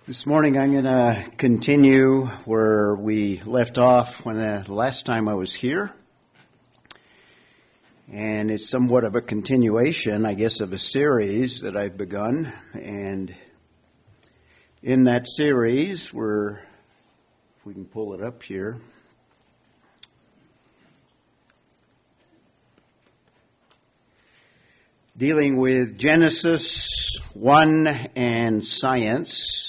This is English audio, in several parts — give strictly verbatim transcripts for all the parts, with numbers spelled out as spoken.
This morning I'm going to continue where we left off when the last time I was here. And it's somewhat of a continuation, I guess, of a series that I've begun. And in that series, we're, if we can pull it up here, dealing with Genesis one and science.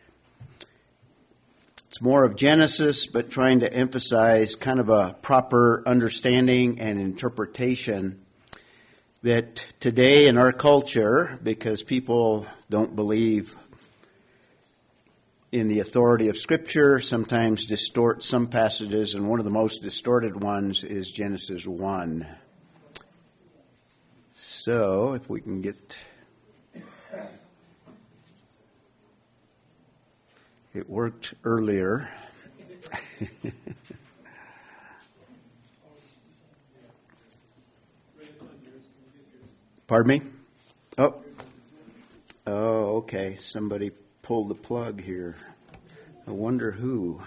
It's more of Genesis, but trying to emphasize kind of a proper understanding and interpretation that today in our culture, because people don't believe in the authority of Scripture, sometimes distort some passages, and one of the most distorted ones is Genesis one. So, if we can get... It worked earlier. Pardon me? Oh. Oh, okay. Somebody pulled the plug here. I wonder who.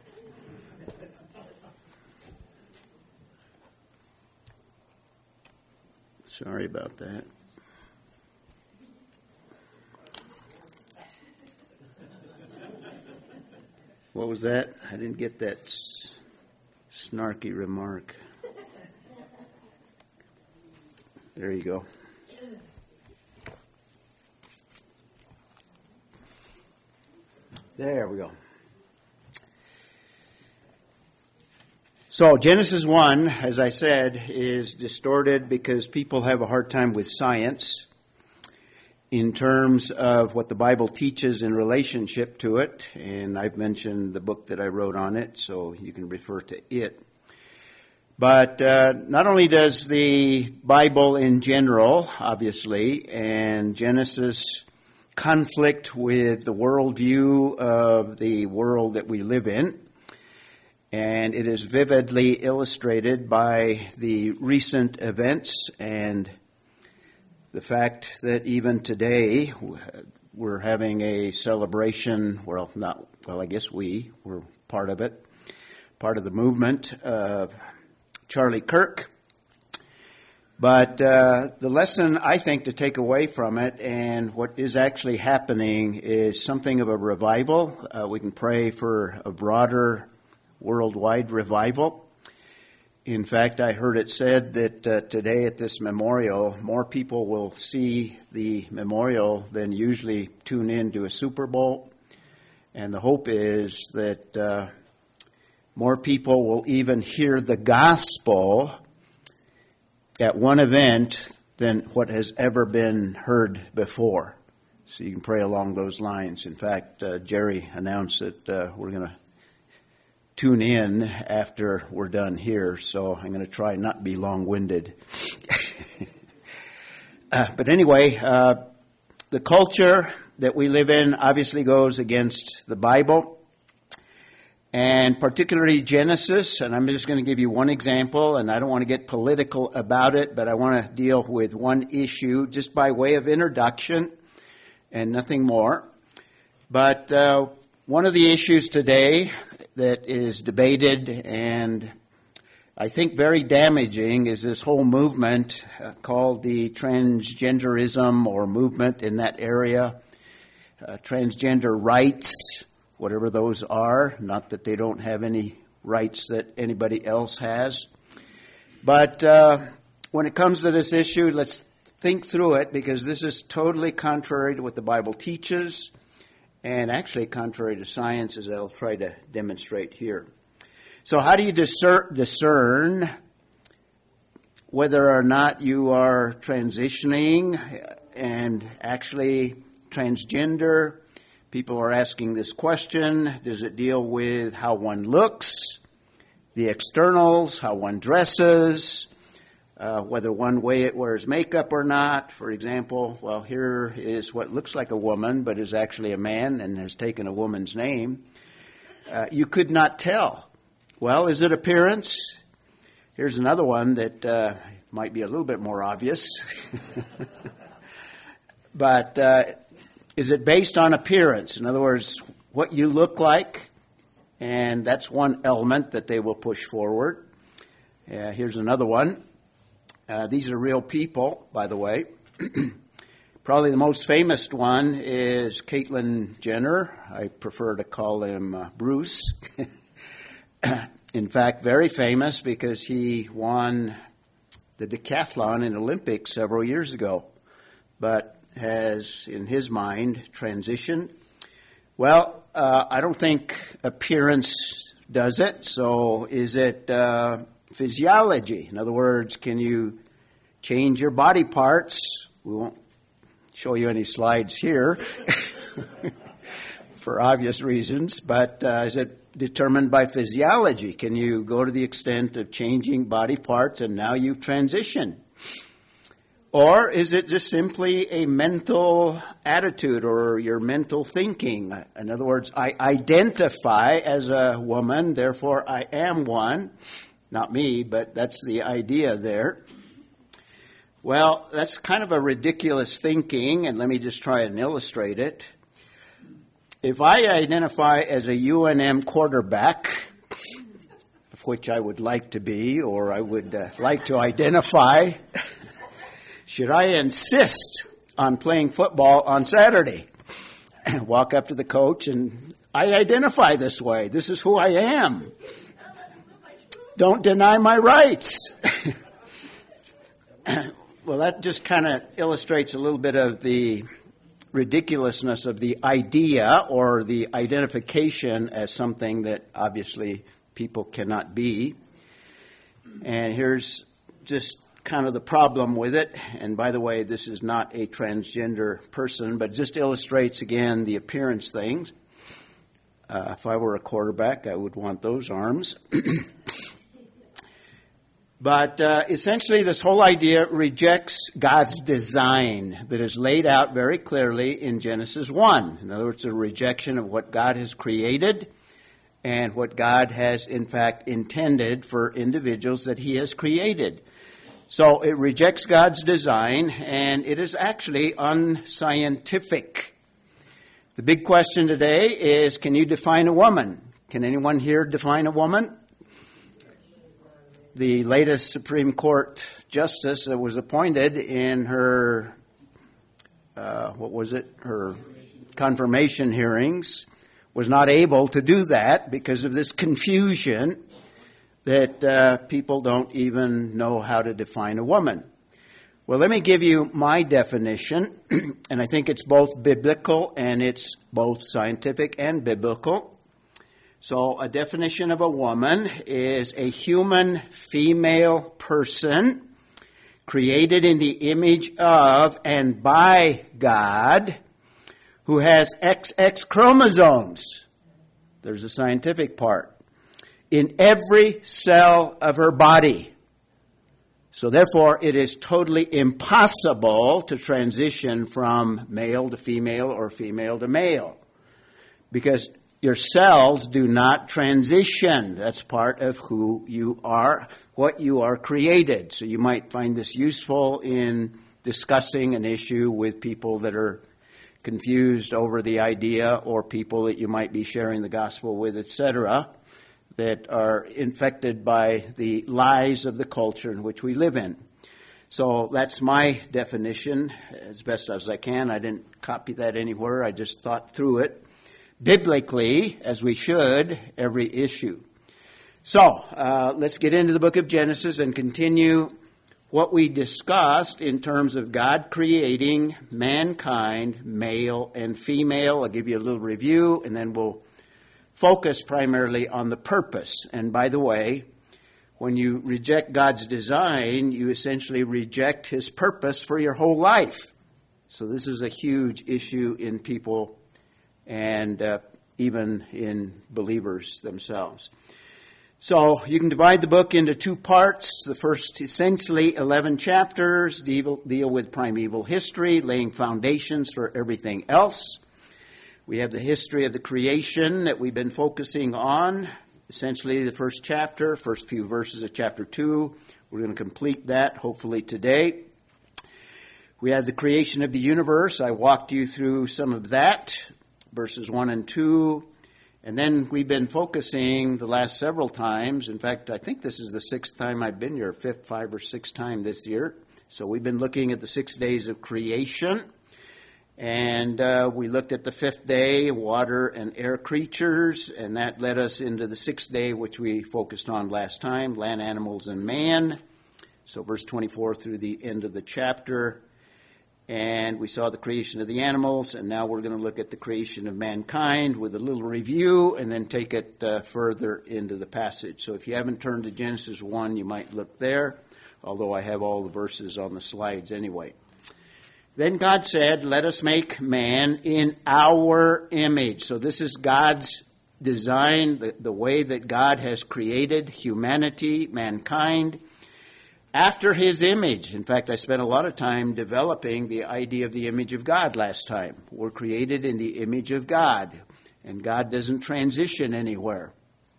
Sorry about that. What was that? I didn't get that s- snarky remark. There you go. There we go. So Genesis one, as I said, is distorted because people have a hard time with science in terms of what the Bible teaches in relationship to it. And I've mentioned the book that I wrote on it, so you can refer to it. But uh, not only does the Bible in general, obviously, and Genesis conflict with the worldview of the world that we live in, and it is vividly illustrated by the recent events and the fact that even today we're having a celebration, well, not, well, I guess we, we're part of it, part of the movement of Charlie Kirk. But uh, the lesson, I think, to take away from it and what is actually happening is something of a revival. Uh, we can pray for a broader worldwide revival. In fact, I heard it said that uh, today at this memorial, more people will see the memorial than usually tune in to a Super Bowl. And the hope is that uh, more people will even hear the gospel at one event than what has ever been heard before. So you can pray along those lines. In fact, uh, Jerry announced that uh, we're going to tune in after we're done here, so I'm going to try not to be long-winded. uh, but anyway, uh, the culture that we live in obviously goes against the Bible, and particularly Genesis, and I'm just going to give you one example, and I don't want to get political about it, but I want to deal with one issue just by way of introduction and nothing more. But uh, one of the issues today that is debated and I think very damaging is this whole movement uh, called the transgenderism or movement in that area, uh, transgender rights, whatever those are, not that they don't have any rights that anybody else has. But uh, when it comes to this issue, let's think through it because this is totally contrary to what the Bible teaches. And actually contrary to science, as I'll try to demonstrate here. So how do you discern, discern whether or not you are transitioning and actually transgender? People are asking this question. Does it deal with how one looks, the externals, how one dresses, Uh, whether one way it wears makeup or not? For example, well, here is what looks like a woman, but is actually a man and has taken a woman's name. Uh, you could not tell. Well, is it appearance? Here's another one that uh, might be a little bit more obvious. But uh, Is it based on appearance? In other words, what you look like, and that's one element that they will push forward. Uh, here's another one. Uh, these are real people, by the way. Probably the most famous one is Caitlyn Jenner. I prefer to call him uh, Bruce. In fact, very famous because he won the decathlon in Olympics several years ago, but has, in his mind, transitioned. Well, uh, I don't think appearance does it. So is it uh, physiology? In other words, can you change your body parts? We won't show you any slides here for obvious reasons, but uh, is it determined by physiology? Can you go to the extent of changing body parts and now you've transitioned? Or is it just simply a mental attitude or your mental thinking? In other words, I identify as a woman, therefore I am one. Not me, but that's the idea there. Well, that's kind of a ridiculous thinking, and let me just try and illustrate it. If I identify as a U N M quarterback, of which I would like to be, or I would uh, like to identify, should I insist on playing football on Saturday? Walk up to the coach and I identify this way. This is who I am. Don't deny my rights. Well, that just kind of illustrates a little bit of the ridiculousness of the idea or the identification as something that obviously people cannot be. And here's just kind of the problem with it. And by the way, this is not a transgender person, but just illustrates again the appearance things. Uh, if I were a quarterback, I would want those arms. But uh, essentially, this whole idea rejects God's design that is laid out very clearly in Genesis one. In other words, a rejection of what God has created and what God has, in fact, intended for individuals that He has created. So it rejects God's design, and it is actually unscientific. The big question today is, can you define a woman? Can anyone here define a woman? The latest Supreme Court justice that was appointed in her, uh, what was it, her confirmation hearings was not able to do that because of this confusion that uh, people don't even know how to define a woman. Well, let me give you my definition, and I think it's both biblical and it's both scientific and biblical. So a definition of a woman is a human female person created in the image of and by God who has X X chromosomes. There's a scientific part. In every cell of her body. So therefore, it is totally impossible to transition from male to female or female to male. Because your cells do not transition. That's part of who you are, what you are created. So you might find this useful in discussing an issue with people that are confused over the idea or people that you might be sharing the gospel with, et cetera, that are infected by the lies of the culture in which we live in. So that's my definition as best as I can. I didn't copy that anywhere. I just thought through it. Biblically, as we should, every issue. So, uh, let's get into the book of Genesis and continue what we discussed in terms of God creating mankind, male and female. I'll give you a little review, and then we'll focus primarily on the purpose. And by the way, when you reject God's design, you essentially reject His purpose for your whole life. So this is a huge issue in people and uh, even in believers themselves. So you can divide the book into two parts. The first, essentially, eleven chapters deal, deal with primeval history, laying foundations for everything else. We have the history of the creation that we've been focusing on. Essentially, the first chapter, first few verses of chapter two. We're going to complete that, hopefully, today. We had the creation of the universe. I walked you through some of that, verses one and two. And then we've been focusing the last several times. In fact, I think this is the sixth time I've been here, fifth, five or sixth time this year. So we've been looking at the six days of creation. And uh, we looked at the fifth day, water and air creatures. And that led us into the sixth day, which we focused on last time, land, animals, and man. So verse twenty-four through the end of the chapter. And we saw the creation of the animals, and now we're going to look at the creation of mankind with a little review and then take it uh, further into the passage. So if you haven't turned to Genesis one, you might look there, although I have all the verses on the slides anyway. Then God said, let us make man in our image. So this is God's design, the, the way that God has created humanity, mankind, after his image. In fact, I spent a lot of time developing the idea of the image of God last time. We're created in the image of God, and God doesn't transition anywhere.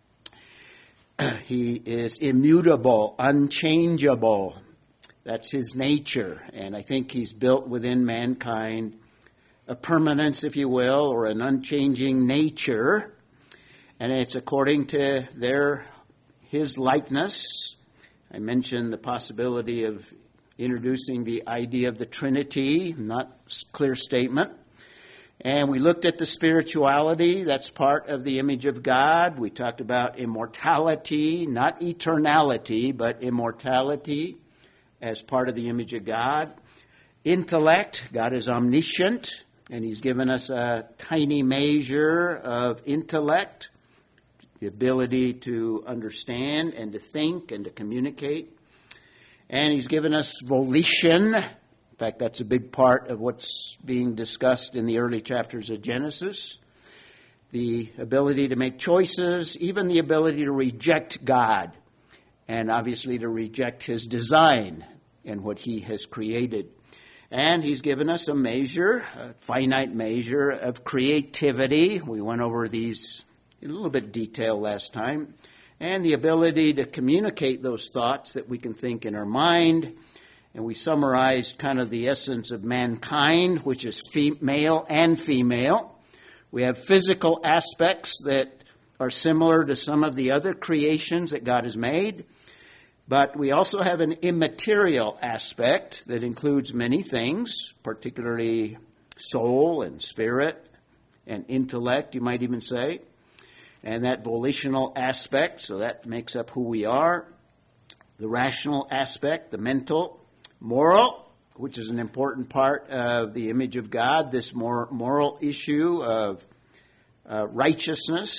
He is immutable, unchangeable. That's his nature, and I think he's built within mankind a permanence, if you will, or an unchanging nature, and it's according to their his likeness. I mentioned the possibility of introducing the idea of the Trinity, not a clear statement. And we looked at the spirituality, that's part of the image of God. We talked about immortality, not eternality, but immortality as part of the image of God. Intellect, God is omniscient, and he's given us a tiny measure of intellect, the ability to understand and to think and to communicate. And he's given us volition. In fact, that's a big part of what's being discussed in the early chapters of Genesis. The ability to make choices, even the ability to reject God, and obviously to reject his design and what he has created. And he's given us a measure, a finite measure of creativity. We went over these in a little bit detail last time, and the ability to communicate those thoughts that we can think in our mind. And we summarized kind of the essence of mankind, which is fe- male and female. We have physical aspects that are similar to some of the other creations that God has made, but we also have an immaterial aspect that includes many things, particularly soul and spirit and intellect, you might even say. And that volitional aspect, so that makes up who we are. The rational aspect, the mental, moral, which is an important part of the image of God, this more moral issue of uh, righteousness,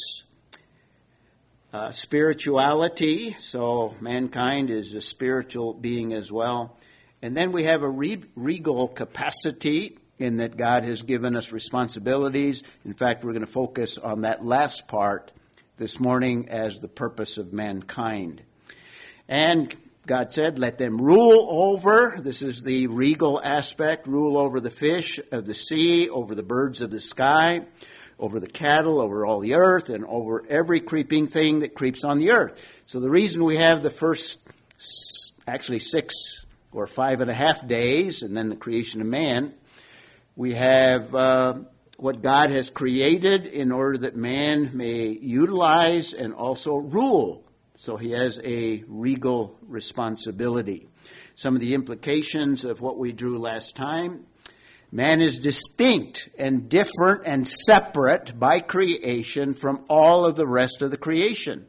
uh, spirituality, so mankind is a spiritual being as well. And then we have a re- regal capacity in that God has given us responsibilities. In fact, we're going to focus on that last part this morning as the purpose of mankind. And God said, let them rule over, this is the regal aspect, rule over the fish of the sea, over the birds of the sky, over the cattle, over all the earth, and over every creeping thing that creeps on the earth. So the reason we have the first, actually six or five and a half days, and then the creation of man, we have uh, what God has created in order that man may utilize and also rule. So he has a regal responsibility. Some of the implications of what we drew last time. Man is distinct and different and separate by creation from all of the rest of the creation.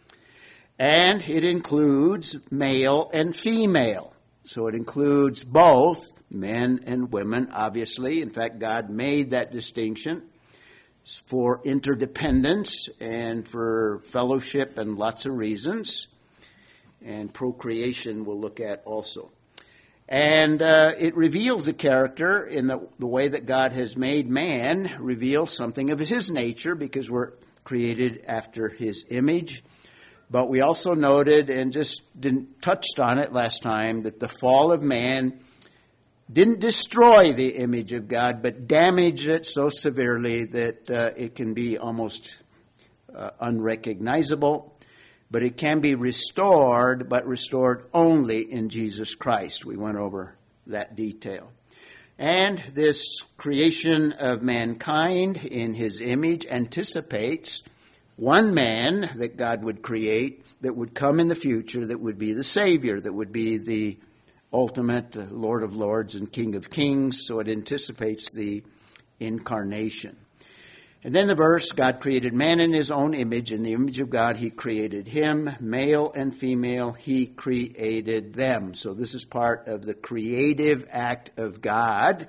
And it includes male and female. So it includes both men and women, obviously. In fact, God made that distinction for interdependence and for fellowship and lots of reasons. And procreation we'll look at also. And uh, it reveals the character in the, the way that God has made man, reveals something of his nature because we're created after his image. But we also noted and just didn't touched on it last time that the fall of man didn't destroy the image of God, but damaged it so severely that uh, it can be almost uh, unrecognizable. But it can be restored, but restored only in Jesus Christ. We went over that detail. And this creation of mankind in his image anticipates one man that God would create that would come in the future, that would be the Savior, that would be the ultimate Lord of Lords and King of Kings. So it anticipates the incarnation. And then the verse, God created man in his own image. In the image of God, he created him. Male and female, he created them. So this is part of the creative act of God.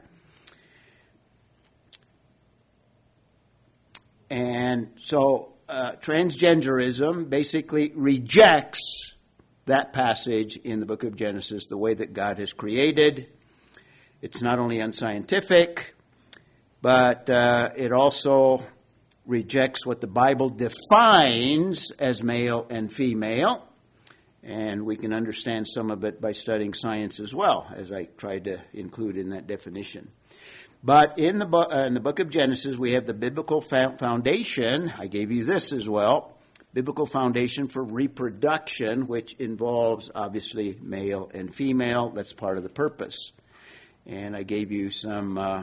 And so uh, transgenderism basically rejects that passage in the book of Genesis, the way that God has created. It's not only unscientific, but uh, it also rejects what the Bible defines as male and female. And we can understand some of it by studying science as well, as I tried to include in that definition. But in the, bu- uh, in the book of Genesis, we have the biblical fa- foundation. I gave you this as well. Biblical foundation for reproduction, which involves, obviously, male and female. That's part of the purpose. And I gave you some uh,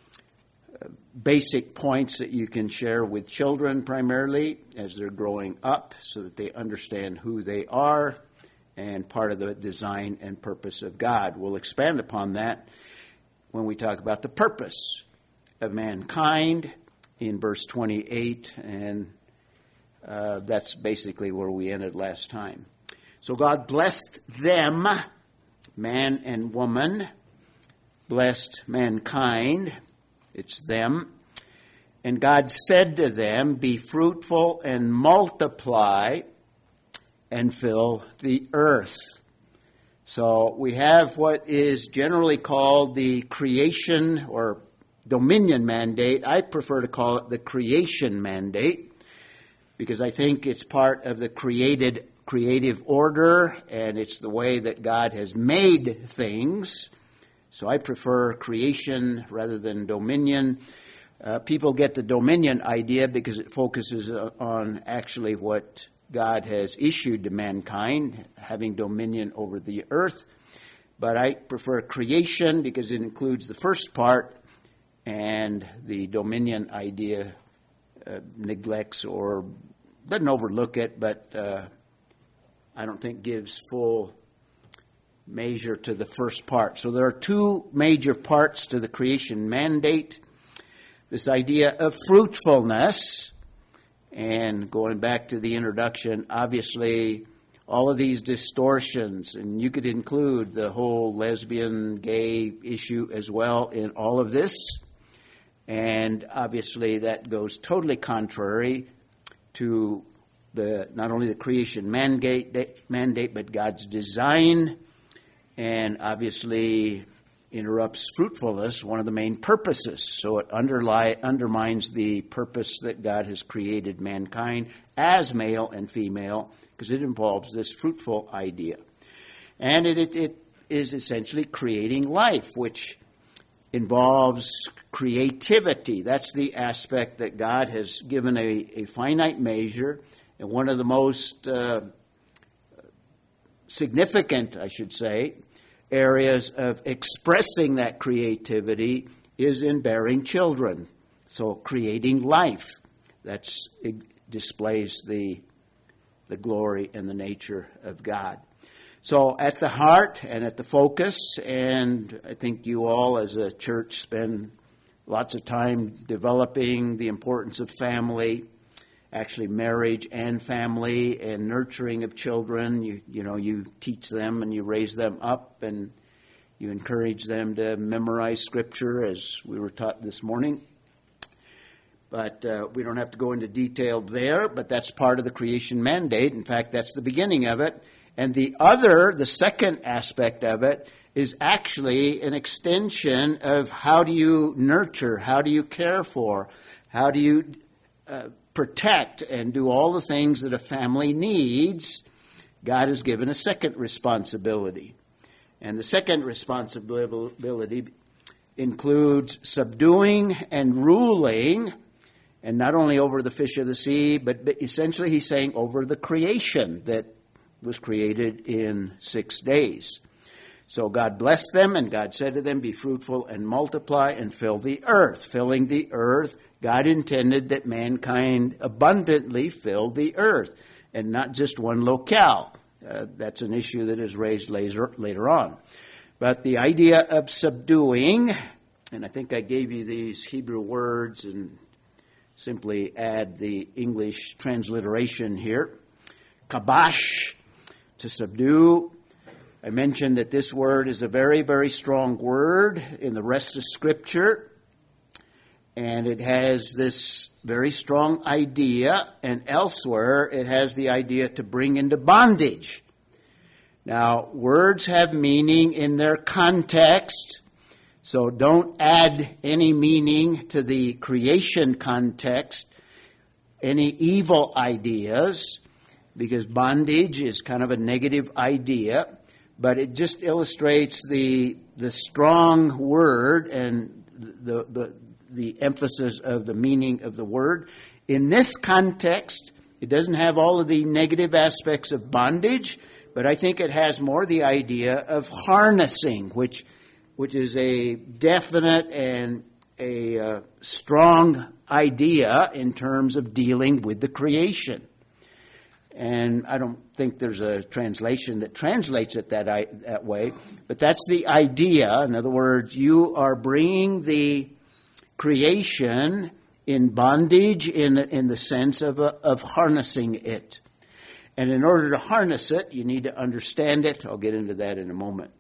basic points that you can share with children primarily as they're growing up so that they understand who they are and part of the design and purpose of God. We'll expand upon that when we talk about the purpose of mankind in verse twenty-eight, and uh, that's basically where we ended last time. So God blessed them, man and woman, blessed mankind, it's them, and God said to them, be fruitful and multiply and fill the earth. So we have what is generally called the creation or dominion mandate. I prefer to call it the creation mandate because I think it's part of the created creative order and it's the way that God has made things. So I prefer creation rather than dominion. Uh, people get the dominion idea because it focuses on actually what God has issued to mankind, having dominion over the earth. But I prefer creation because it includes the first part, and the dominion idea uh, neglects or doesn't overlook it, but uh, I don't think gives full measure to the first part. So there are two major parts to the creation mandate. This idea of fruitfulness. And going back to the introduction, obviously all of these distortions, and you could include the whole lesbian, gay issue as well in all of this. And obviously that goes totally contrary to the not only the creation mandate, mandate but God's design, and obviously interrupts fruitfulness, one of the main purposes. So it underlie, undermines the purpose that God has created mankind as male and female, because it involves this fruitful idea. And it, it, it is essentially creating life, which involves creativity. That's the aspect that God has given a, a finite measure, and one of the most uh, significant, I should say, areas of expressing that creativity is in bearing children. So creating life, that's it displays the the glory and the nature of God. So at the heart and at the focus, and I think you all as a church spend lots of time developing the importance of family, actually marriage and family and nurturing of children. You you know, you teach them and you raise them up and you encourage them to memorize Scripture as we were taught this morning. But uh, we don't have to go into detail there, but that's part of the creation mandate. In fact, that's the beginning of it. And the other, the second aspect of it, is actually an extension of how do you nurture, how do you care for, how do you uh, protect and do all the things that a family needs. God has given a second responsibility. And the second responsibility includes subduing and ruling, and not only over the fish of the sea, but essentially he's saying over the creation that was created in six days. So God blessed them, and God said to them, be fruitful and multiply and fill the earth. Filling the earth, God intended that mankind abundantly fill the earth, and not just one locale. Uh, that's an issue that is raised later, later on. But the idea of subduing, and I think I gave you these Hebrew words and simply add the English transliteration here. Kabash, to subdue. I mentioned that this word is a very, very strong word in the rest of Scripture. And it has this very strong idea. And elsewhere, it has the idea to bring into bondage. Now, words have meaning in their context. So don't add any meaning to the creation context, any evil ideas, because bondage is kind of a negative idea. But it just illustrates the the strong word and the, the the emphasis of the meaning of the word. In this context, it doesn't have all of the negative aspects of bondage, but I think it has more the idea of harnessing, which which is a definite and a uh, strong idea in terms of dealing with the creation. And I don't think there's a translation that translates it that I, that way, but that's the idea. In other words, you are bringing the creation in bondage in in the sense of a, of harnessing it. And in order to harness it, you need to understand it. I'll get into that in a moment.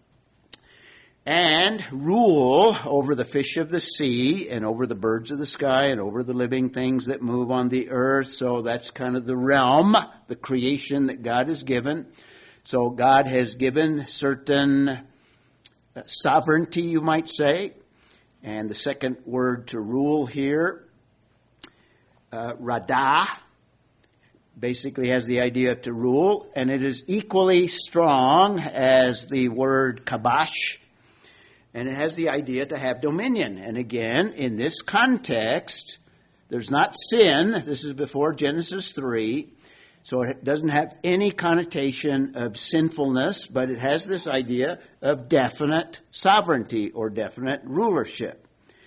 And rule over the fish of the sea and over the birds of the sky and over the living things that move on the earth. So that's kind of the realm, the creation that God has given. So God has given certain sovereignty, you might say. And the second word to rule here, uh, radah, basically has the idea of to rule. And it is equally strong as the word kabash. And it has the idea to have dominion. And again, in this context, there's not sin. This is before Genesis three. So it doesn't have any connotation of sinfulness, but it has this idea of definite sovereignty or definite rulership.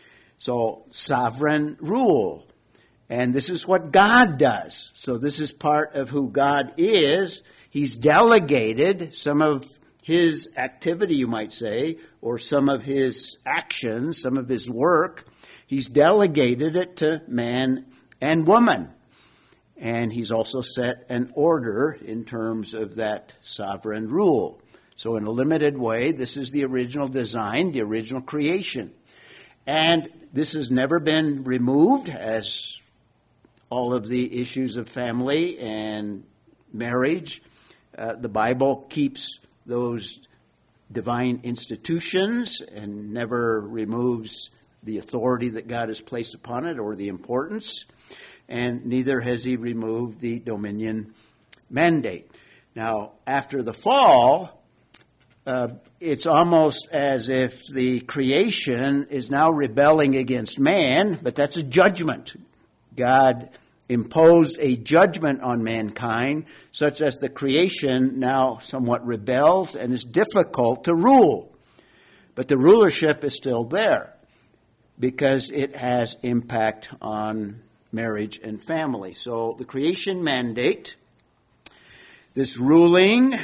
So sovereign rule. And this is what God does. So this is part of who God is. He's delegated some of his activity, you might say, or some of his actions, some of his work. He's delegated it to man and woman. And he's also set an order in terms of that sovereign rule. So in a limited way, this is the original design, the original creation. And this has never been removed, as all of the issues of family and marriage. Uh, the Bible keeps those divine institutions and never removes the authority that God has placed upon it or the importance. And neither has he removed the dominion mandate. Now, after the fall, uh, it's almost as if the creation is now rebelling against man, but that's a judgment. God imposed a judgment on mankind, such as the creation now somewhat rebels and is difficult to rule. But the rulership is still there because it has impact on marriage and family. So the creation mandate, this ruling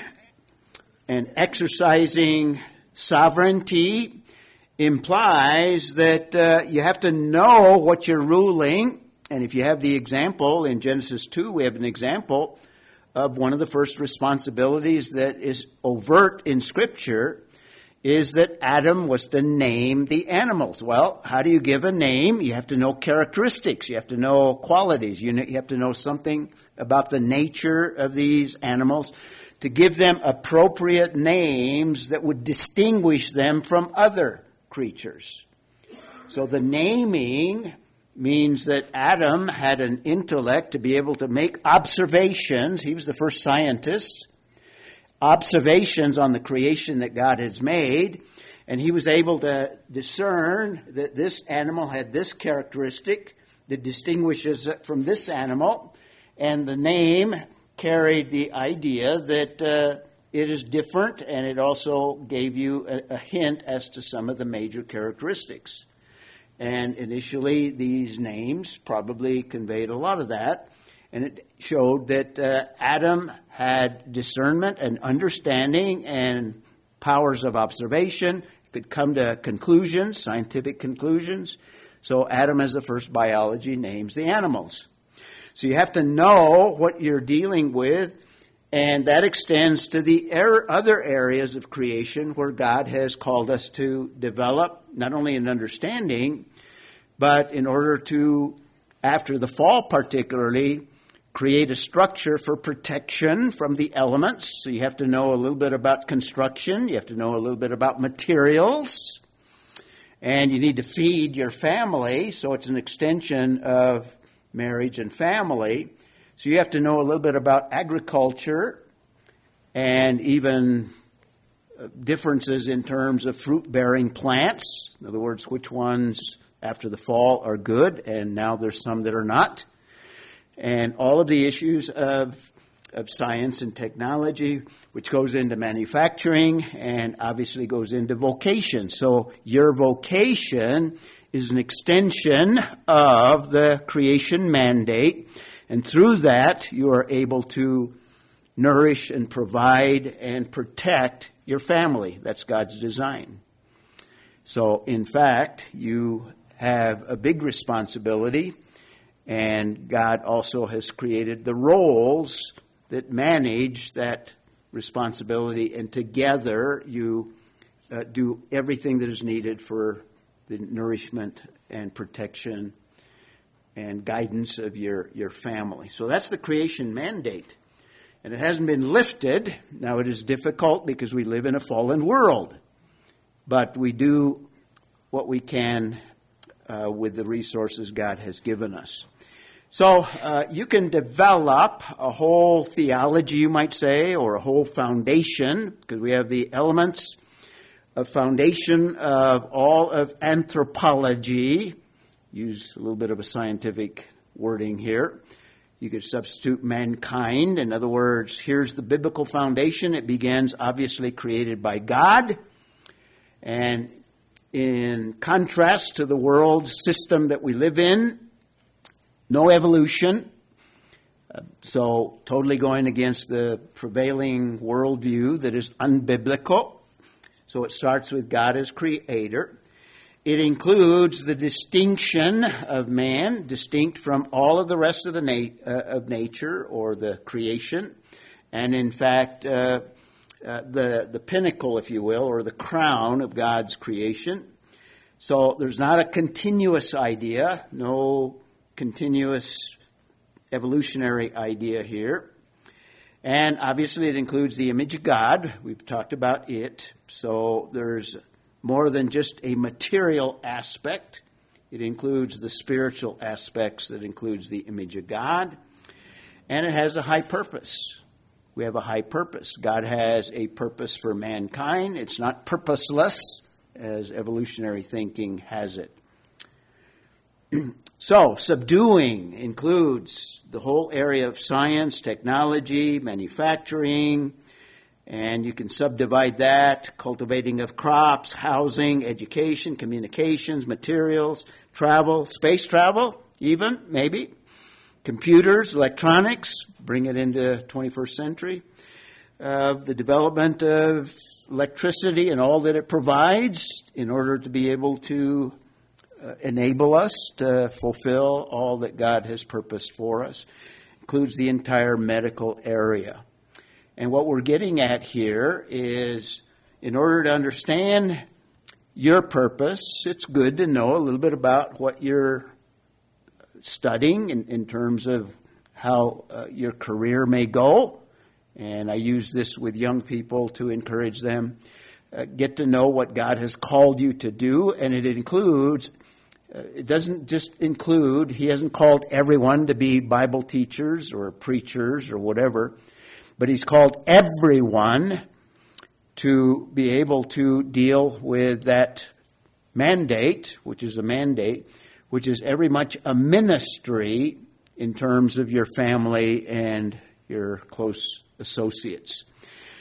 and exercising sovereignty, implies that uh, you have to know what you're ruling. And if you have the example in Genesis two, we have an example of one of the first responsibilities that is overt in Scripture is that Adam was to name the animals. Well, how do you give a name? You have to know characteristics. You have to know qualities. You have to know something about the nature of these animals to give them appropriate names that would distinguish them from other creatures. So the naming means that Adam had an intellect to be able to make observations. He was the first scientist. Observations on the creation that God has made. And he was able to discern that this animal had this characteristic that distinguishes it from this animal. And the name carried the idea that uh, it is different, and it also gave you a, a hint as to some of the major characteristics. And initially, these names probably conveyed a lot of that, and it showed that uh, Adam had discernment and understanding and powers of observation, could come to conclusions, scientific conclusions. So Adam, as the first biology, names the animals. So you have to know what you're dealing with, and that extends to the er- other areas of creation where God has called us to develop not only an understanding, but in order to, after the fall particularly, create a structure for protection from the elements. So you have to know a little bit about construction. You have to know a little bit about materials. And you need to feed your family. So it's an extension of marriage and family. So you have to know a little bit about agriculture and even differences in terms of fruit-bearing plants. In other words, which ones after the fall are good, and now there's some that are not. And all of the issues of, of science and technology, which goes into manufacturing and obviously goes into vocation. So your vocation is an extension of the creation mandate. And through that, you are able to nourish and provide and protect your family. That's God's design. So, in fact, you have a big responsibility, and God also has created the roles that manage that responsibility, and together you uh, do everything that is needed for the nourishment and protection and guidance of your, your family. So that's the creation mandate. And it hasn't been lifted. Now it is difficult because we live in a fallen world. But we do what we can uh, with the resources God has given us. So uh, you can develop a whole theology, you might say, or a whole foundation, because we have the elements of foundation of all of anthropology. Use a little bit of a scientific wording here. You could substitute mankind. In other words, here's the biblical foundation. It begins, obviously, created by God. And in contrast to the world system that we live in, no evolution. Uh, so totally going against the prevailing worldview that is unbiblical. So it starts with God as creator. It includes the distinction of man, distinct from all of the rest of the na- uh, of nature or the creation, and in fact, uh, uh, the the pinnacle, if you will, or the crown of God's creation. So there's not a continuous idea, no continuous evolutionary idea here, and obviously it includes the image of God. We've talked about it. So there's more than just a material aspect. It includes the spiritual aspects that includes the image of God. And it has a high purpose. We have a high purpose. God has a purpose for mankind. It's not purposeless as evolutionary thinking has it. So, subduing includes the whole area of science, technology, manufacturing, and you can subdivide that, cultivating of crops, housing, education, communications, materials, travel, space travel, even, maybe, computers, electronics, bring it into twenty-first century, uh, the development of electricity and all that it provides in order to be able to uh, enable us to fulfill all that God has purposed for us. Includes the entire medical area. And what we're getting at here is, in order to understand your purpose, it's good to know a little bit about what you're studying in, in terms of how uh, your career may go. And I use this with young people to encourage them. Uh, get to know what God has called you to do. And it includes, uh, it doesn't just include, He hasn't called everyone to be Bible teachers or preachers or whatever. But He's called everyone to be able to deal with that mandate, which is a mandate, which is every much a ministry in terms of your family and your close associates.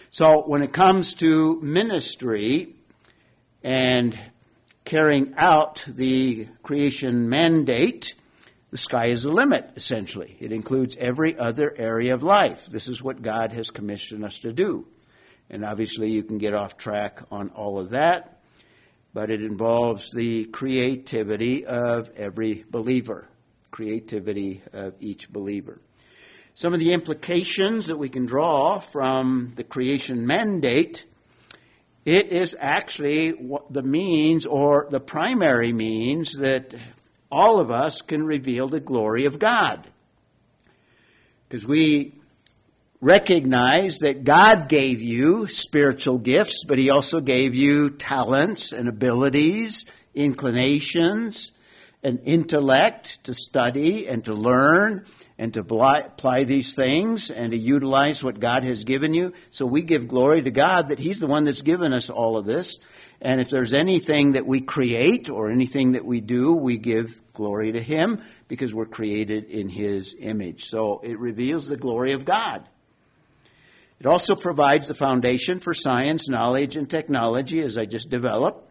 So when it comes to ministry and carrying out the creation mandate, the sky is the limit, essentially. It includes every other area of life. This is what God has commissioned us to do. And obviously you can get off track on all of that, but it involves the creativity of every believer, creativity of each believer. Some of the implications that we can draw from the creation mandate, it is actually the means or the primary means that all of us can reveal the glory of God. Because we recognize that God gave you spiritual gifts, but He also gave you talents and abilities, inclinations, and intellect to study and to learn and to apply these things and to utilize what God has given you. So we give glory to God that He's the one that's given us all of this. And if there's anything that we create or anything that we do, we give glory to Him because we're created in His image. So it reveals the glory of God. It also provides the foundation for science, knowledge, and technology, as I just developed.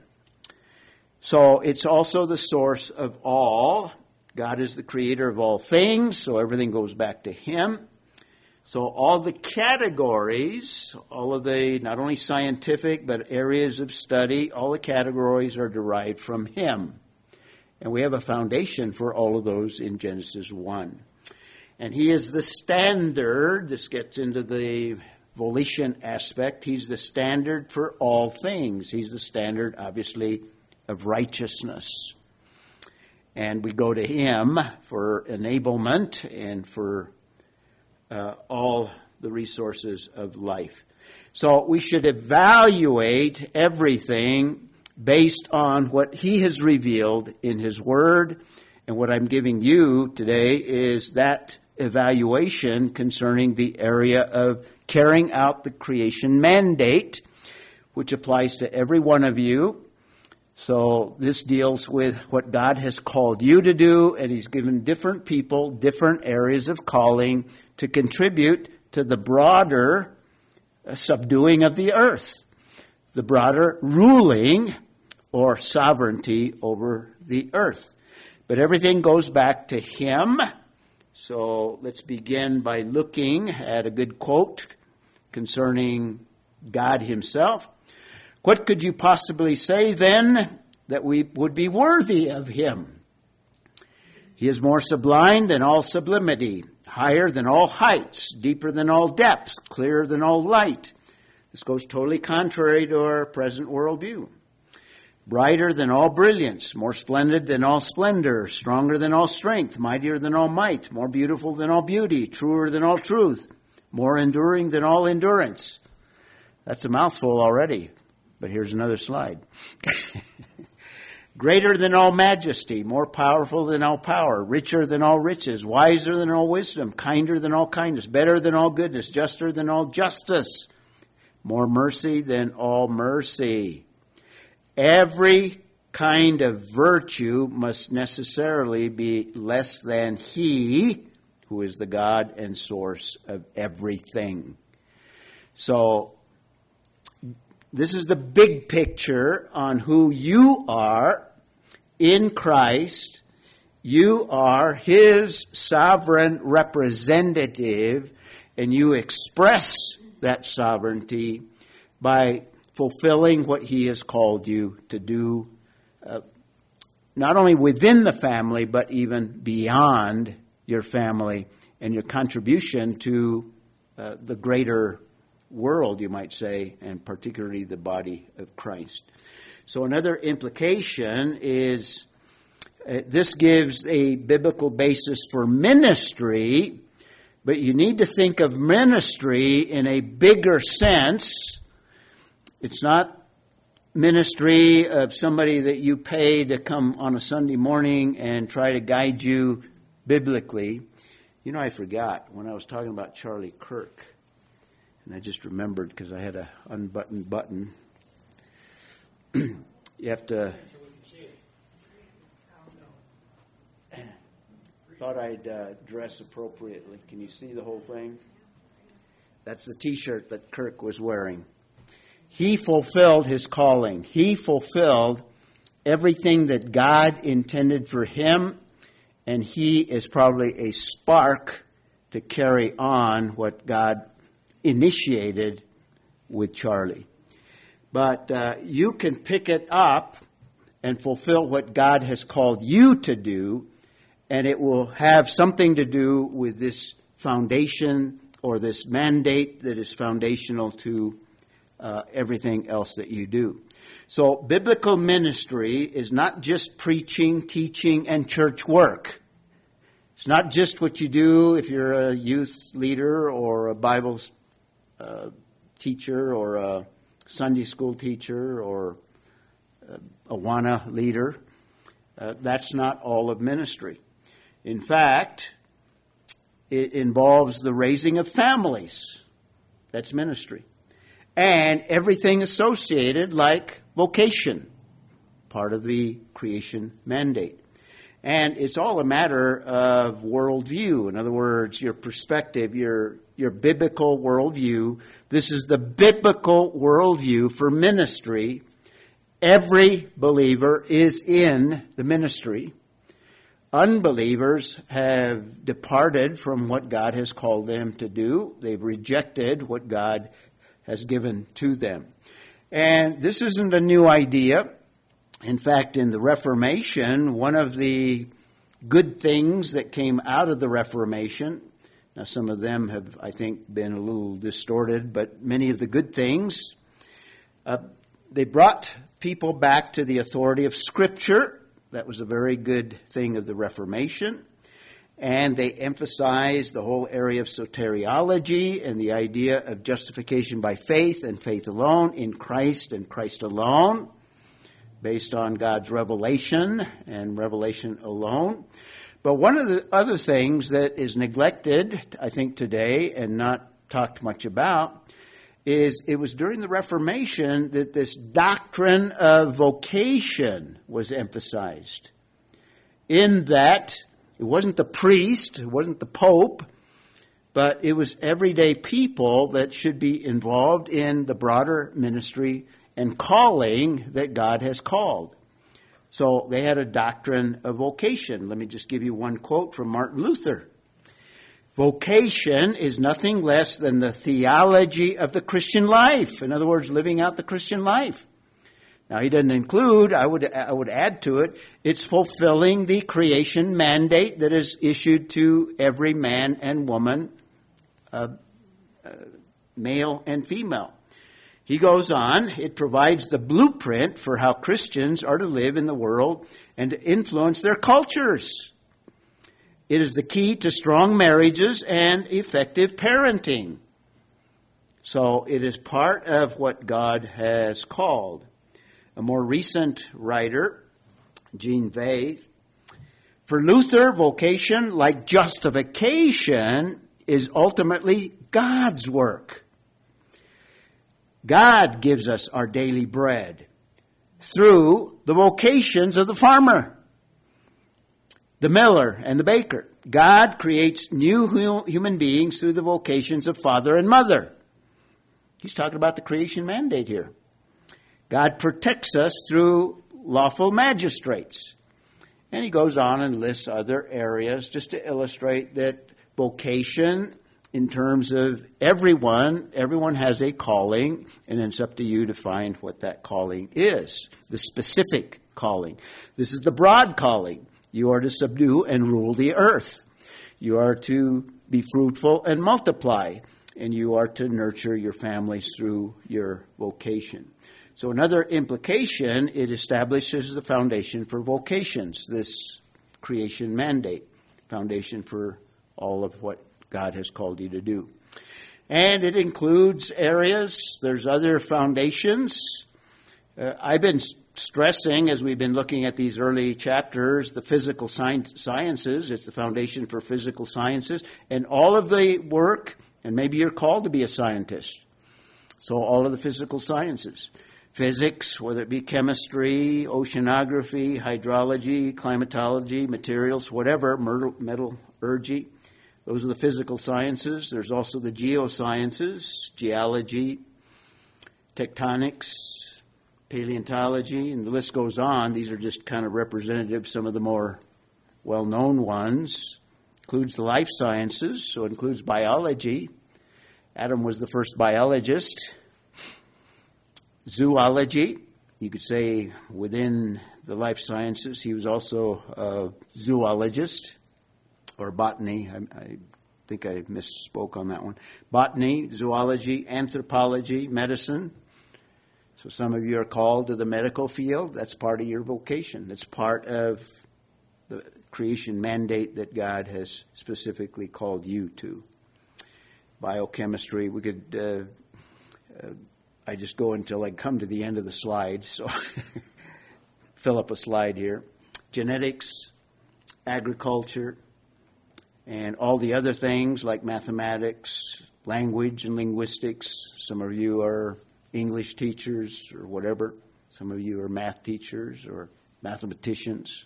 So it's also the source of all. God is the creator of all things, so everything goes back to Him. So all the categories, all of the, not only scientific, but areas of study, all the categories are derived from Him. And we have a foundation for all of those in Genesis one. And He is the standard. This gets into the volition aspect. He's the standard for all things. He's the standard, obviously, of righteousness. And we go to Him for enablement and for uh, all the resources of life. So we should evaluate everything based on what He has revealed in His Word. And what I'm giving you today is that evaluation concerning the area of carrying out the creation mandate, which applies to every one of you. So this deals with what God has called you to do, and He's given different people different areas of calling to contribute to the broader subduing of the earth, the broader ruling or sovereignty over the earth. But everything goes back to Him. So let's begin by looking at a good quote concerning God Himself. What could you possibly say then that we would be worthy of Him? He is more sublime than all sublimity, higher than all heights, deeper than all depths, clearer than all light. This goes totally contrary to our present worldview. Brighter than all brilliance, more splendid than all splendor, stronger than all strength, mightier than all might, more beautiful than all beauty, truer than all truth, more enduring than all endurance. That's a mouthful already. But here's another slide. Greater than all majesty, more powerful than all power, richer than all riches, wiser than all wisdom, kinder than all kindness, better than all goodness, juster than all justice, more mercy than all mercy. Every kind of virtue must necessarily be less than He, who is the God and source of everything. So, this is the big picture on who you are in Christ. You are His sovereign representative, and you express that sovereignty by fulfilling what He has called you to do, uh, not only within the family, but even beyond your family, and your contribution to uh, the greater world, you might say, and particularly the body of Christ. So another implication is uh, this gives a biblical basis for ministry, but you need to think of ministry in a bigger sense. It's not ministry of somebody that you pay to come on a Sunday morning and try to guide you biblically. You know, I forgot when I was talking about Charlie Kirk. And I just remembered because I had an unbuttoned button. You have to... Thought I'd uh, dress appropriately. Can you see the whole thing? That's the t-shirt that Kirk was wearing. He fulfilled his calling. He fulfilled everything that God intended for him, and he is probably a spark to carry on what God initiated with Charlie. But uh, you can pick it up and fulfill what God has called you to do, and it will have something to do with this foundation or this mandate that is foundational to uh, everything else that you do. So biblical ministry is not just preaching, teaching, and church work. It's not just what you do if you're a youth leader or a Bible uh, teacher or a Sunday school teacher or a Awana leader. Uh, that's not all of ministry. In fact, it involves the raising of families. That's ministry. And everything associated like vocation, part of the creation mandate. And it's all a matter of worldview. In other words, your perspective, your, your biblical worldview. This is the biblical worldview for ministry. Every believer is in the ministry. Unbelievers have departed from what God has called them to do. They've rejected what God has given to them. And this isn't a new idea. In fact, in the Reformation, one of the good things that came out of the Reformation, now some of them have, I think, been a little distorted, but many of the good things, uh, they brought people back to the authority of Scripture. That was a very good thing of the Reformation. And they emphasized the whole area of soteriology and the idea of justification by faith and faith alone in Christ and Christ alone, based on God's revelation and revelation alone. But one of the other things that is neglected, I think, today and not talked much about is it was during the Reformation that this doctrine of vocation was emphasized. In that it wasn't the priest, it wasn't the pope, but it was everyday people that should be involved in the broader ministry and calling that God has called. So they had a doctrine of vocation. Let me just give you one quote from Martin Luther. Vocation is nothing less than the theology of the Christian life. In other words, living out the Christian life. Now, he doesn't include, I would I would add to it, it's fulfilling the creation mandate that is issued to every man and woman, uh, uh, male and female. He goes on, it provides the blueprint for how Christians are to live in the world and to influence their cultures. It is the key to strong marriages and effective parenting. So it is part of what God has called. A more recent writer, Jean Vey, for Luther, vocation, like justification, is ultimately God's work. God gives us our daily bread through the vocations of the farmer, the miller, and the baker. God creates new human beings through the vocations of father and mother. He's talking about the creation mandate here. God protects us through lawful magistrates. And he goes on and lists other areas just to illustrate that vocation, in terms of everyone, everyone has a calling, and it's up to you to find what that calling is, the specific calling. This is the broad calling. You are to subdue and rule the earth. You are to be fruitful and multiply, and you are to nurture your families through your vocation. So another implication, it establishes the foundation for vocations, this creation mandate, foundation for all of what God has called you to do. And it includes areas, there's other foundations. Uh, I've been stressing, as we've been looking at these early chapters, the physical sciences. It's the foundation for physical sciences. And all of the work, and maybe you're called to be a scientist. So all of the physical sciences. Physics, whether it be chemistry, oceanography, hydrology, climatology, materials, whatever, metallurgy, Those are the physical sciences. There's also the geosciences, geology, tectonics, paleontology, and the list goes on. These are just kind of representative, some of the more well-known ones. Includes the life sciences, so it includes biology. Adam was the first biologist. Zoology, you could say within the life sciences, he was also a zoologist, or botany. I, I think I misspoke on that one. Botany, zoology, anthropology, medicine. So some of you are called to the medical field. That's part of your vocation. That's part of the creation mandate that God has specifically called you to. Biochemistry, we could, uh, uh, I just go until I come to the end of the slide, so fill up a slide here. Genetics, agriculture, and all the other things like mathematics, language and linguistics. Some of you are English teachers or whatever. Some of you are math teachers or mathematicians.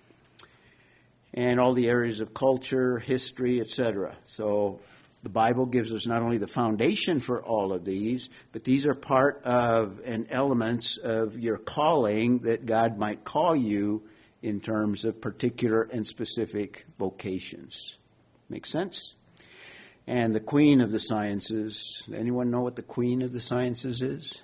And all the areas of culture, history, et cetera. So the Bible gives us not only the foundation for all of these, but these are part of and elements of your calling that God might call you in terms of particular and specific vocations. Make sense? And the queen of the sciences, anyone know what the queen of the sciences is?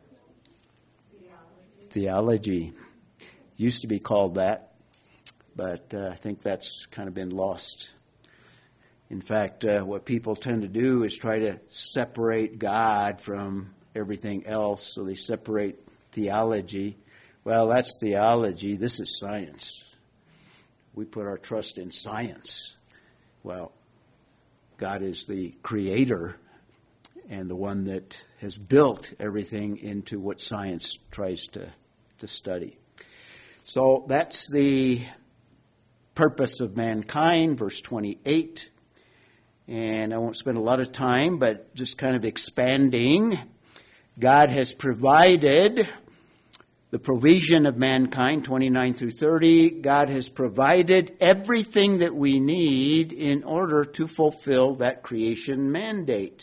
Theology. Theology. Used to be called that. But uh, I think that's kind of been lost. In fact, uh, what people tend to do is try to separate God from everything else. So they separate theology. Well, that's theology. This is science. We put our trust in science. Well, God is the creator and the one that has built everything into what science tries to, to study. So that's the purpose of mankind, verse twenty-eight. And I won't spend a lot of time, but just kind of expanding. God has provided the provision of mankind, twenty-nine through thirty. God has provided everything that we need in order to fulfill that creation mandate.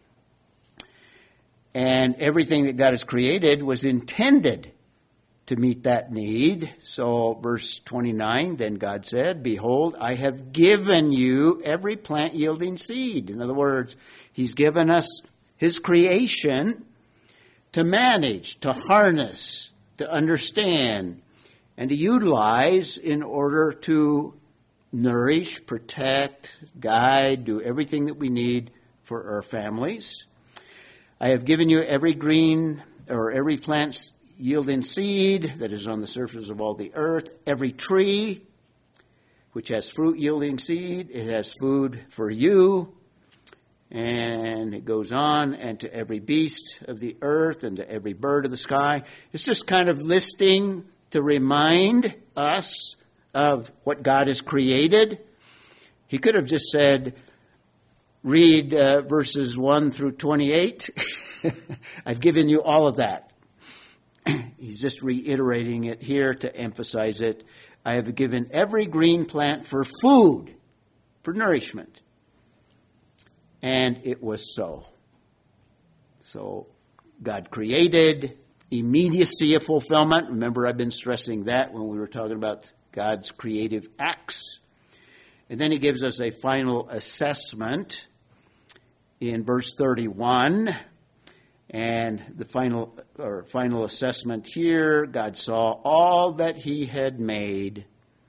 And everything that God has created was intended to meet that need. So verse twenty-nine, then God said, behold, I have given you every plant yielding seed. In other words, he's given us his creation to manage, to harness, to understand, and to utilize in order to nourish, protect, guide, do everything that we need for our families. I have given you every green or every plant yielding seed that is on the surface of all the earth, every tree which has fruit yielding seed, it has food for you. And it goes on, and to every beast of the earth and to every bird of the sky. It's just kind of listing to remind us of what God has created. He could have just said, read uh, verses one through twenty-eight. I've given you all of that. He's just reiterating it here to emphasize it. I have given every green plant for food, for nourishment. And it was so. So God created immediacy of fulfillment. Remember, I've been stressing that when we were talking about God's creative acts. And then he gives us a final assessment in verse thirty-one. And the final or final assessment here, God saw all that he had made,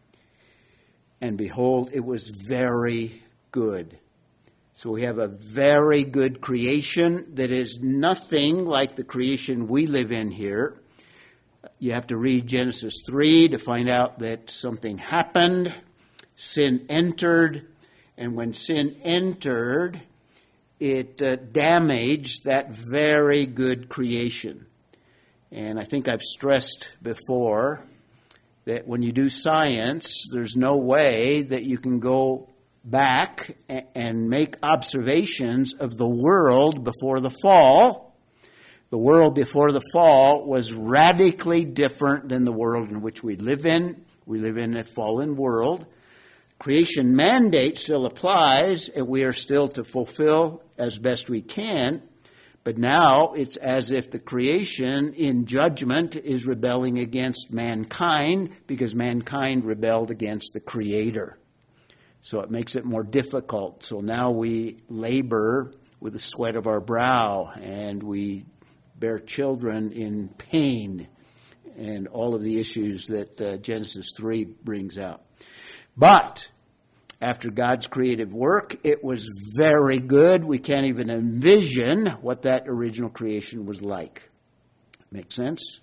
and behold, it was very good. So we have a very good creation that is nothing like the creation we live in here. You have to read Genesis three to find out that something happened. Sin entered, and when sin entered, it uh, damaged that very good creation. And I think I've stressed before that when you do science, there's no way that you can go back and make observations of the world before the fall. The world before the fall was radically different than the world in which we live in. We live in a fallen world. creation mandate still applies, and we are still to fulfill as best we can. But now it's as if the creation in judgment is rebelling against mankind because mankind rebelled against the Creator. So it makes it more difficult. So now we labor with the sweat of our brow, and we bear children in pain, and all of the issues that uh, Genesis three brings out. But after God's creative work, it was very good. We can't even envision what that original creation was like. Make sense?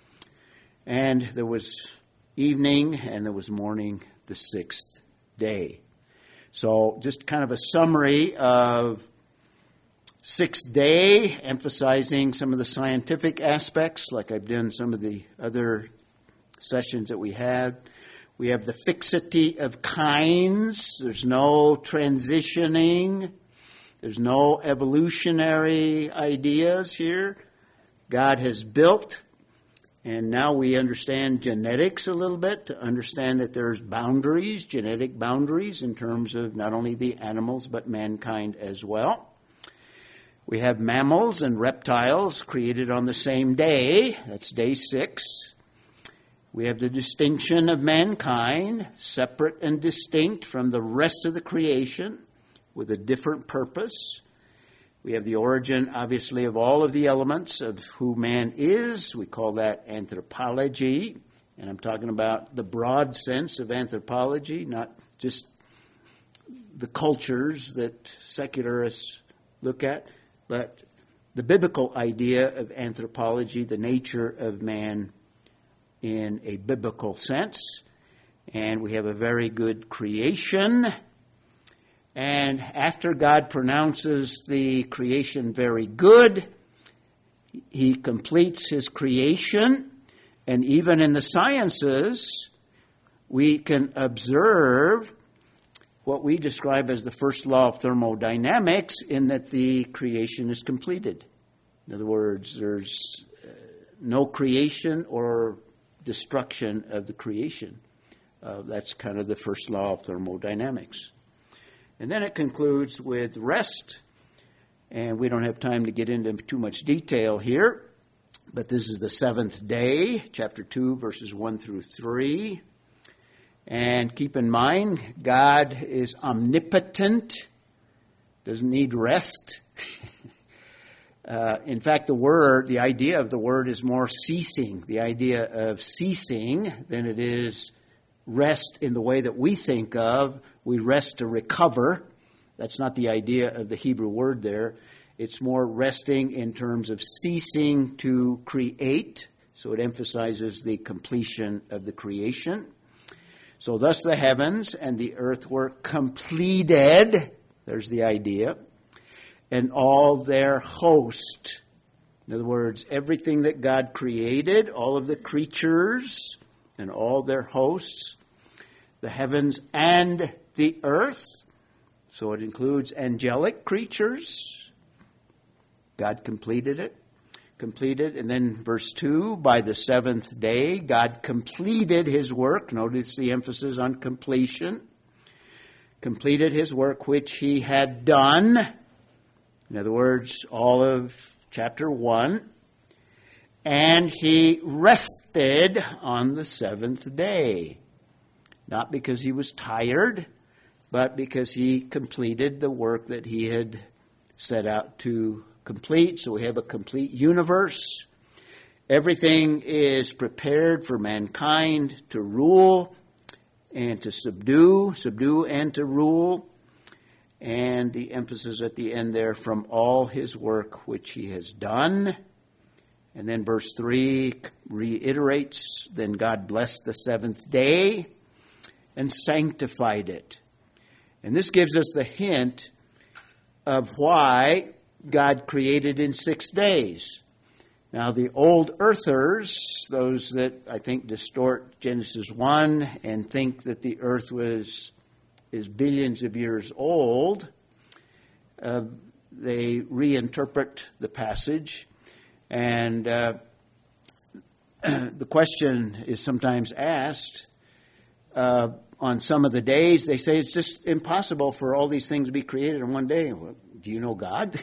And there was evening and there was morning the sixth day. So just kind of a summary of sixth day, emphasizing some of the scientific aspects, like I've done some of the other sessions that we have. We have the fixity of kinds. There's no transitioning. There's no evolutionary ideas here. God has built, and now we understand genetics a little bit to understand that there's boundaries, genetic boundaries, in terms of not only the animals but mankind as well. We have mammals and reptiles created on the same day. That's day six. We have the distinction of mankind, separate and distinct from the rest of the creation, with a different purpose. We have the origin, obviously, of all of the elements of who man is. We call that anthropology. And I'm talking about the broad sense of anthropology, not just the cultures that secularists look at, but the biblical idea of anthropology, the nature of man in a biblical sense. And we have a very good creation. And after God pronounces the creation very good, He completes His creation. And even in the sciences, we can observe what we describe as the first law of thermodynamics, in that the creation is completed. In other words, there's no creation or destruction of the creation. Uh, that's kind of the first law of thermodynamics. And then it concludes with rest. And we don't have time to get into too much detail here, but this is the seventh day, chapter two, verses one through three. And keep in mind, God is omnipotent, doesn't need rest. uh, in fact, the word, the idea of the word is more ceasing, the idea of ceasing than it is rest in the way that we think of. We rest to recover. That's not the idea of the Hebrew word there. It's more resting in terms of ceasing to create. So it emphasizes the completion of the creation. So thus the heavens and the earth were completed. There's the idea. And all their host. In other words, everything that God created, all of the creatures and all their hosts, the heavens and the earth. So it includes angelic creatures. God completed it. Completed. And then verse two, by the seventh day, God completed His work. Notice the emphasis on completion. Completed His work which He had done. In other words, all of chapter one. And He rested on the seventh day. Not because He was tired, but because He completed the work that He had set out to complete. So we have a complete universe. Everything is prepared for mankind to rule and to subdue, subdue and to rule. And the emphasis at the end there, from all His work which He has done. And then verse three reiterates, then God blessed the seventh day and sanctified it. And this gives us the hint of why God created in six days. Now, the old earthers, those that I think distort Genesis one and think that the earth was is billions of years old, uh, they reinterpret the passage. And uh, the question is sometimes asked, uh, on some of the days, they say it's just impossible for all these things to be created in one day. Well, do you know God?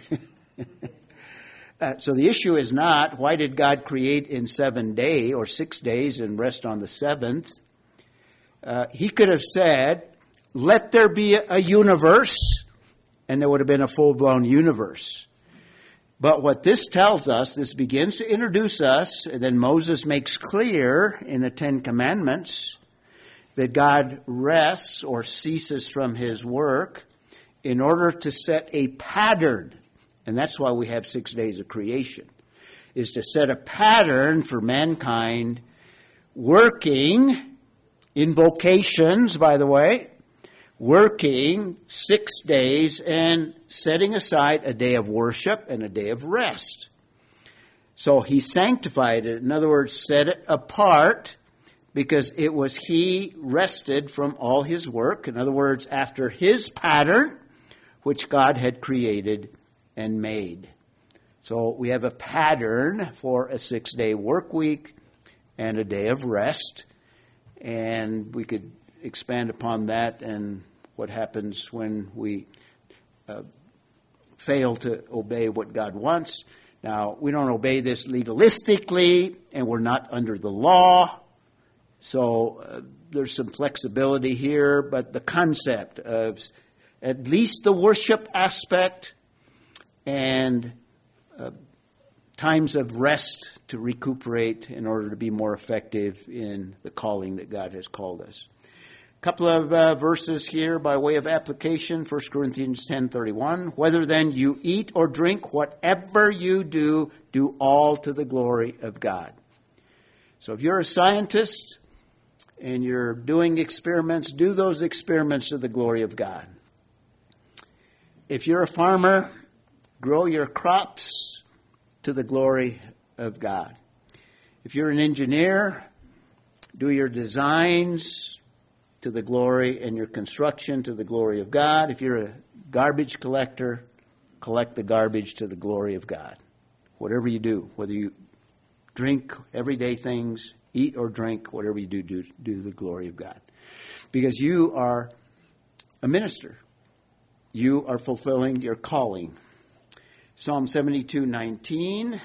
uh, so the issue is not, why did God create in seven days or six days and rest on the seventh? Uh, he could have said, let there be a universe, and there would have been a full-blown universe. But what this tells us, this begins to introduce us, and then Moses makes clear in the Ten Commandments that God rests or ceases from his work in order to set a pattern. And that's why we have six days of creation, is to set a pattern for mankind working in vocations, by the way, working six days and setting aside a day of worship and a day of rest. So he sanctified it. In other words, set it apart because it was he rested from all his work. In other words, after his pattern, which God had created and made. So we have a pattern for a six-day work week and a day of rest. And we could expand upon that and what happens when we uh, fail to obey what God wants. Now, we don't obey this legalistically, and we're not under the law. So uh, there's some flexibility here, but the concept of at least the worship aspect and uh, times of rest to recuperate in order to be more effective in the calling that God has called us. A couple of uh, verses here by way of application. First Corinthians ten thirty-one. Whether then you eat or drink, whatever you do, do all to the glory of God. So if you're a scientist and you're doing experiments, do those experiments to the glory of God. If you're a farmer, grow your crops to the glory of God. If you're an engineer, do your designs to the glory and your construction to the glory of God. If you're a garbage collector, collect the garbage to the glory of God. Whatever you do, whether you drink everyday things, eat or drink, whatever you do, do, do the glory of God. Because you are a minister. You are fulfilling your calling. Psalm seventy-two nineteen.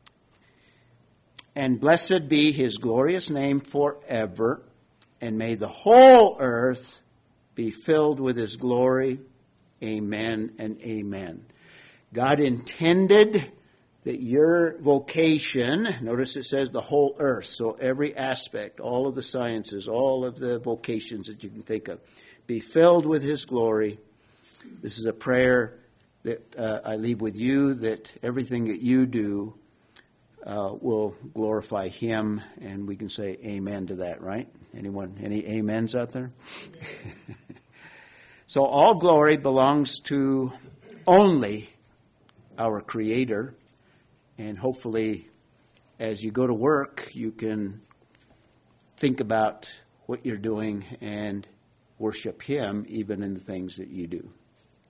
And blessed be his glorious name forever, and may the whole earth be filled with his glory. Amen and amen. God intended that your vocation, notice it says the whole earth, so every aspect, all of the sciences, all of the vocations that you can think of, be filled with his glory. This is a prayer that uh, I leave with you, that everything that you do uh, will glorify him, and we can say amen to that, right? Anyone, any amens out there? So all glory belongs to only our Creator, and hopefully as you go to work, you can think about what you're doing and worship him even in the things that you do.